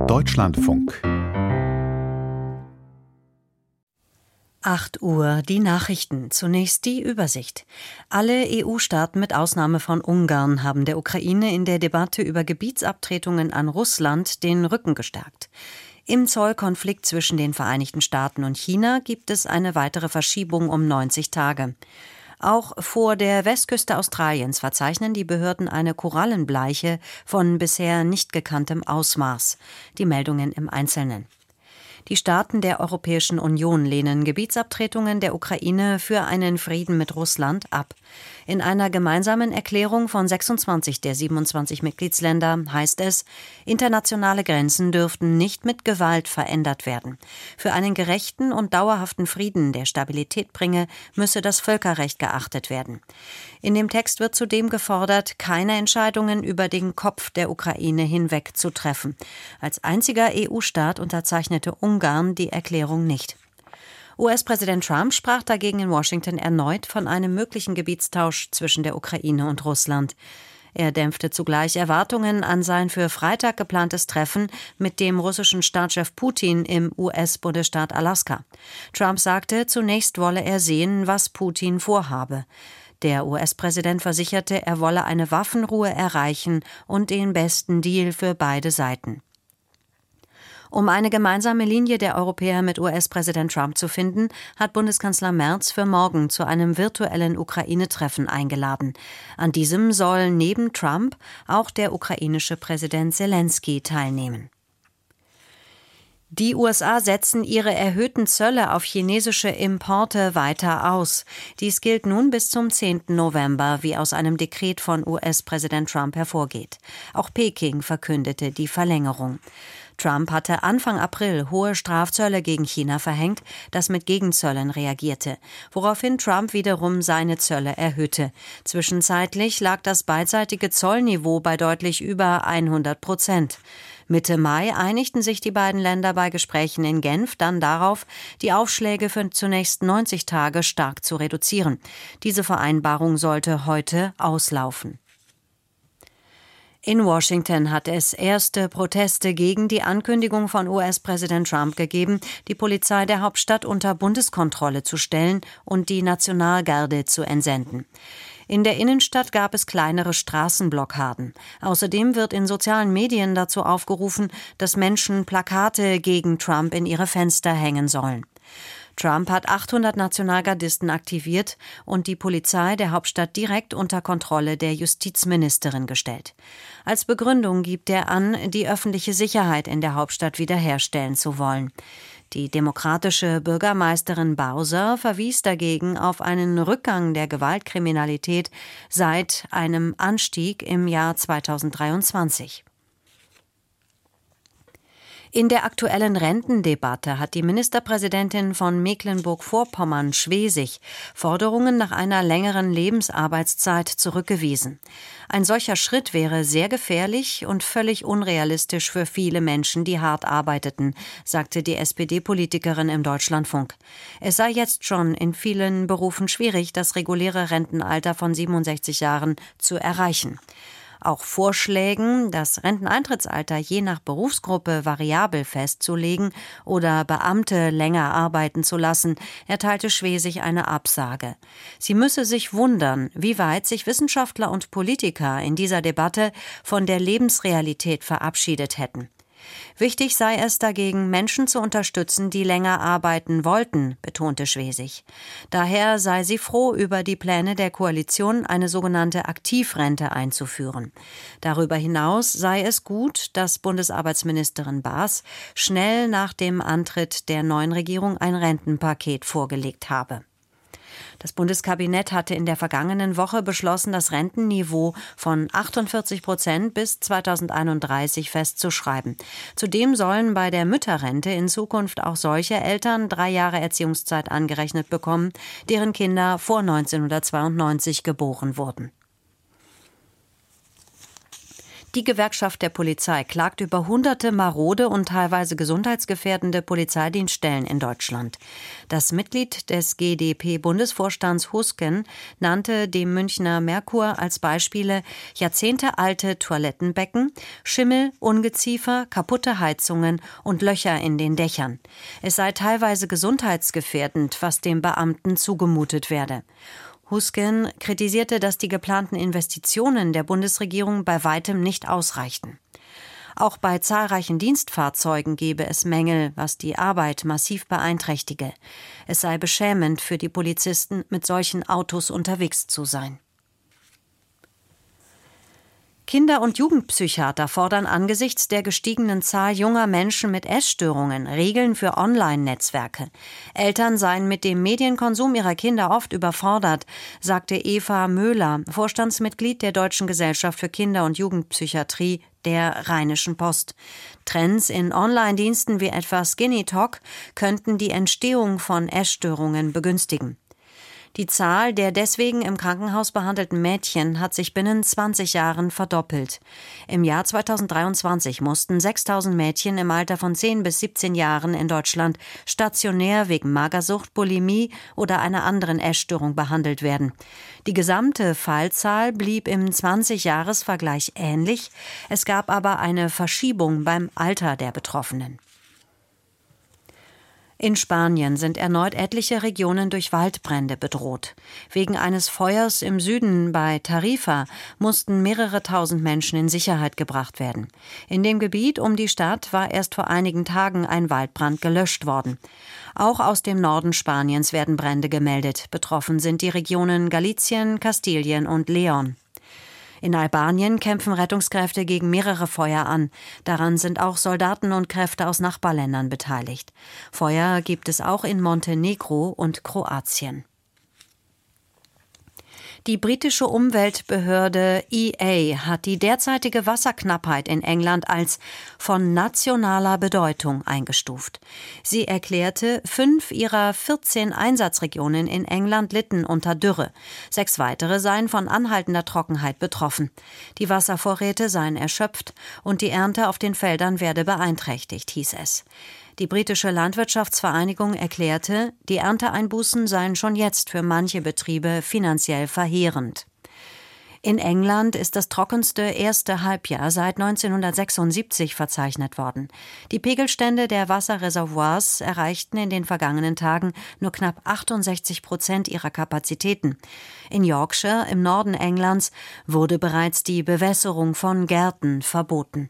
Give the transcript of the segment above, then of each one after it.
Deutschlandfunk. 8 Uhr, die Nachrichten. Zunächst die Übersicht. Alle EU-Staaten mit Ausnahme von Ungarn haben der Ukraine in der Debatte über Gebietsabtretungen an Russland den Rücken gestärkt. Im Zollkonflikt zwischen den Vereinigten Staaten und China gibt es eine weitere Verschiebung um 90 Tage. Auch vor der Westküste Australiens verzeichnen die Behörden eine Korallenbleiche von bisher nicht gekanntem Ausmaß. Die Meldungen im Einzelnen. Die Staaten der Europäischen Union lehnen Gebietsabtretungen der Ukraine für einen Frieden mit Russland ab. In einer gemeinsamen Erklärung von 26 der 27 Mitgliedsländer heißt es, internationale Grenzen dürften nicht mit Gewalt verändert werden. Für einen gerechten und dauerhaften Frieden, der Stabilität bringe, müsse das Völkerrecht geachtet werden. In dem Text wird zudem gefordert, keine Entscheidungen über den Kopf der Ukraine hinweg zu treffen. Als einziger EU-Staat unterzeichnete Ungarn die Erklärung nicht. US-Präsident Trump sprach dagegen in Washington erneut von einem möglichen Gebietstausch zwischen der Ukraine und Russland. Er dämpfte zugleich Erwartungen an sein für Freitag geplantes Treffen mit dem russischen Staatschef Putin im US-Bundesstaat Alaska. Trump sagte, zunächst wolle er sehen, was Putin vorhabe. Der US-Präsident versicherte, er wolle eine Waffenruhe erreichen und den besten Deal für beide Seiten. Um eine gemeinsame Linie der Europäer mit US-Präsident Trump zu finden, hat Bundeskanzler Merz für morgen zu einem virtuellen Ukraine-Treffen eingeladen. An diesem soll neben Trump auch der ukrainische Präsident Selenskyj teilnehmen. Die USA setzen ihre erhöhten Zölle auf chinesische Importe weiter aus. Dies gilt nun bis zum 10. November, wie aus einem Dekret von US-Präsident Trump hervorgeht. Auch Peking verkündete die Verlängerung. Trump hatte Anfang April hohe Strafzölle gegen China verhängt, das mit Gegenzöllen reagierte, woraufhin Trump wiederum seine Zölle erhöhte. Zwischenzeitlich lag das beidseitige Zollniveau bei deutlich über 100%. Mitte Mai einigten sich die beiden Länder bei Gesprächen in Genf dann darauf, die Aufschläge für zunächst 90 Tage stark zu reduzieren. Diese Vereinbarung sollte heute auslaufen. In Washington hat es erste Proteste gegen die Ankündigung von US-Präsident Trump gegeben, die Polizei der Hauptstadt unter Bundeskontrolle zu stellen und die Nationalgarde zu entsenden. In der Innenstadt gab es kleinere Straßenblockaden. Außerdem wird in sozialen Medien dazu aufgerufen, dass Menschen Plakate gegen Trump in ihre Fenster hängen sollen. Trump hat 800 Nationalgardisten aktiviert und die Polizei der Hauptstadt direkt unter Kontrolle der Justizministerin gestellt. Als Begründung gibt er an, die öffentliche Sicherheit in der Hauptstadt wiederherstellen zu wollen. Die demokratische Bürgermeisterin Bowser verwies dagegen auf einen Rückgang der Gewaltkriminalität seit einem Anstieg im Jahr 2023. In der aktuellen Rentendebatte hat die Ministerpräsidentin von Mecklenburg-Vorpommern-Schwesig Forderungen nach einer längeren Lebensarbeitszeit zurückgewiesen. Ein solcher Schritt wäre sehr gefährlich und völlig unrealistisch für viele Menschen, die hart arbeiteten, sagte die SPD-Politikerin im Deutschlandfunk. Es sei jetzt schon in vielen Berufen schwierig, das reguläre Rentenalter von 67 Jahren zu erreichen. Auch Vorschlägen, das Renteneintrittsalter je nach Berufsgruppe variabel festzulegen oder Beamte länger arbeiten zu lassen, erteilte Schwesig eine Absage. Sie müsse sich wundern, wie weit sich Wissenschaftler und Politiker in dieser Debatte von der Lebensrealität verabschiedet hätten. Wichtig sei es dagegen, Menschen zu unterstützen, die länger arbeiten wollten, betonte Schwesig. Daher sei sie froh über die Pläne der Koalition, eine sogenannte Aktivrente einzuführen. Darüber hinaus sei es gut, dass Bundesarbeitsministerin Baas schnell nach dem Antritt der neuen Regierung ein Rentenpaket vorgelegt habe. Das Bundeskabinett hatte in der vergangenen Woche beschlossen, das Rentenniveau von 48% bis 2031 festzuschreiben. Zudem sollen bei der Mütterrente in Zukunft auch solche Eltern 3 Jahre Erziehungszeit angerechnet bekommen, deren Kinder vor 1992 geboren wurden. Die Gewerkschaft der Polizei klagt über hunderte marode und teilweise gesundheitsgefährdende Polizeidienststellen in Deutschland. Das Mitglied des GdP-Bundesvorstands Husken nannte dem Münchner Merkur als Beispiele jahrzehntealte Toilettenbecken, Schimmel, Ungeziefer, kaputte Heizungen und Löcher in den Dächern. Es sei teilweise gesundheitsgefährdend, was dem Beamten zugemutet werde. Husken kritisierte, dass die geplanten Investitionen der Bundesregierung bei weitem nicht ausreichten. Auch bei zahlreichen Dienstfahrzeugen gebe es Mängel, was die Arbeit massiv beeinträchtige. Es sei beschämend für die Polizisten, mit solchen Autos unterwegs zu sein. Kinder- und Jugendpsychiater fordern angesichts der gestiegenen Zahl junger Menschen mit Essstörungen Regeln für Online-Netzwerke. Eltern seien mit dem Medienkonsum ihrer Kinder oft überfordert, sagte Eva Möhler, Vorstandsmitglied der Deutschen Gesellschaft für Kinder- und Jugendpsychiatrie, der Rheinischen Post. Trends in Online-Diensten wie etwa Skinny Talk könnten die Entstehung von Essstörungen begünstigen. Die Zahl der deswegen im Krankenhaus behandelten Mädchen hat sich binnen 20 Jahren verdoppelt. Im Jahr 2023 mussten 6.000 Mädchen im Alter von 10 bis 17 Jahren in Deutschland stationär wegen Magersucht, Bulimie oder einer anderen Essstörung behandelt werden. Die gesamte Fallzahl blieb im 20-Jahres-Vergleich ähnlich. Es gab aber eine Verschiebung beim Alter der Betroffenen. In Spanien sind erneut etliche Regionen durch Waldbrände bedroht. Wegen eines Feuers im Süden bei Tarifa mussten mehrere tausend Menschen in Sicherheit gebracht werden. In dem Gebiet um die Stadt war erst vor einigen Tagen ein Waldbrand gelöscht worden. Auch aus dem Norden Spaniens werden Brände gemeldet. Betroffen sind die Regionen Galicien, Kastilien und León. In Albanien kämpfen Rettungskräfte gegen mehrere Feuer an. Daran sind auch Soldaten und Kräfte aus Nachbarländern beteiligt. Feuer gibt es auch in Montenegro und Kroatien. Die britische Umweltbehörde EA hat die derzeitige Wasserknappheit in England als von nationaler Bedeutung eingestuft. Sie erklärte, 5 ihrer 14 Einsatzregionen in England litten unter Dürre. 6 weitere seien von anhaltender Trockenheit betroffen. Die Wasservorräte seien erschöpft und die Ernte auf den Feldern werde beeinträchtigt, hieß es. Die britische Landwirtschaftsvereinigung erklärte, die Ernteeinbußen seien schon jetzt für manche Betriebe finanziell verheerend. In England ist das trockenste erste Halbjahr seit 1976 verzeichnet worden. Die Pegelstände der Wasserreservoirs erreichten in den vergangenen Tagen nur knapp 68% ihrer Kapazitäten. In Yorkshire, im Norden Englands, wurde bereits die Bewässerung von Gärten verboten.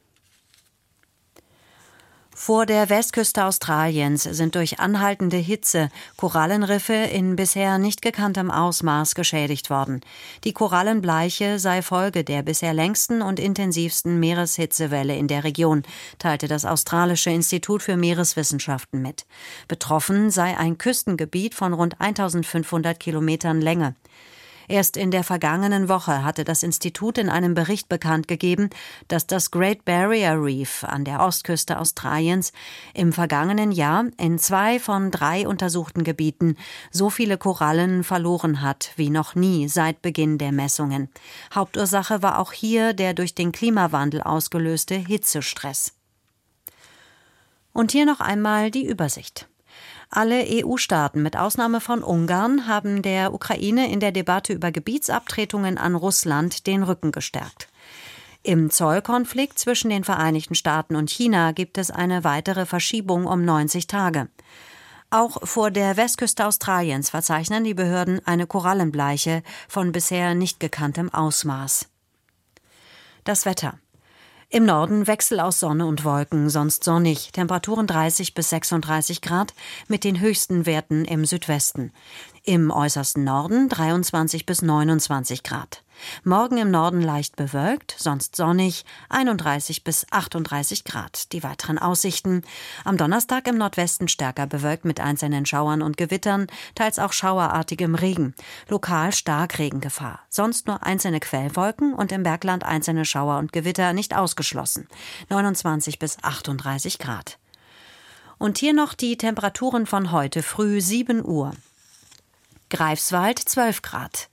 Vor der Westküste Australiens sind durch anhaltende Hitze Korallenriffe in bisher nicht gekanntem Ausmaß geschädigt worden. Die Korallenbleiche sei Folge der bisher längsten und intensivsten Meereshitzewelle in der Region, teilte das australische Institut für Meereswissenschaften mit. Betroffen sei ein Küstengebiet von rund 1500 Kilometern Länge. Erst in der vergangenen Woche hatte das Institut in einem Bericht bekannt gegeben, dass das Great Barrier Reef an der Ostküste Australiens im vergangenen Jahr in 2 von 3 untersuchten Gebieten so viele Korallen verloren hat wie noch nie seit Beginn der Messungen. Hauptursache war auch hier der durch den Klimawandel ausgelöste Hitzestress. Und hier noch einmal die Übersicht. Alle EU-Staaten mit Ausnahme von Ungarn haben der Ukraine in der Debatte über Gebietsabtretungen an Russland den Rücken gestärkt. Im Zollkonflikt zwischen den Vereinigten Staaten und China gibt es eine weitere Verschiebung um 90 Tage. Auch vor der Westküste Australiens verzeichnen die Behörden eine Korallenbleiche von bisher nicht gekanntem Ausmaß. Das Wetter. Im Norden Wechsel aus Sonne und Wolken, sonst sonnig, Temperaturen 30 bis 36 Grad mit den höchsten Werten im Südwesten. Im äußersten Norden 23 bis 29 Grad. Morgen im Norden leicht bewölkt, sonst sonnig, 31 bis 38 Grad. Die weiteren Aussichten: am Donnerstag im Nordwesten stärker bewölkt mit einzelnen Schauern und Gewittern, teils auch schauerartigem Regen. Lokal Starkregengefahr. Sonst nur einzelne Quellwolken und im Bergland einzelne Schauer und Gewitter nicht ausgeschlossen. 29 bis 38 Grad. Und hier noch die Temperaturen von heute früh 7 Uhr. Greifswald 12 Grad,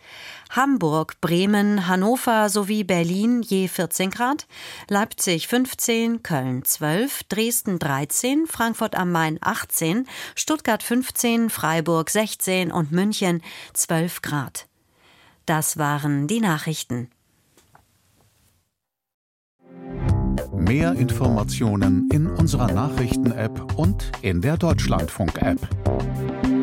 Hamburg, Bremen, Hannover sowie Berlin je 14 Grad, Leipzig 15, Köln 12, Dresden 13, Frankfurt am Main 18, Stuttgart 15, Freiburg 16 und München 12 Grad. Das waren die Nachrichten. Mehr Informationen in unserer Nachrichten-App und in der Deutschlandfunk-App.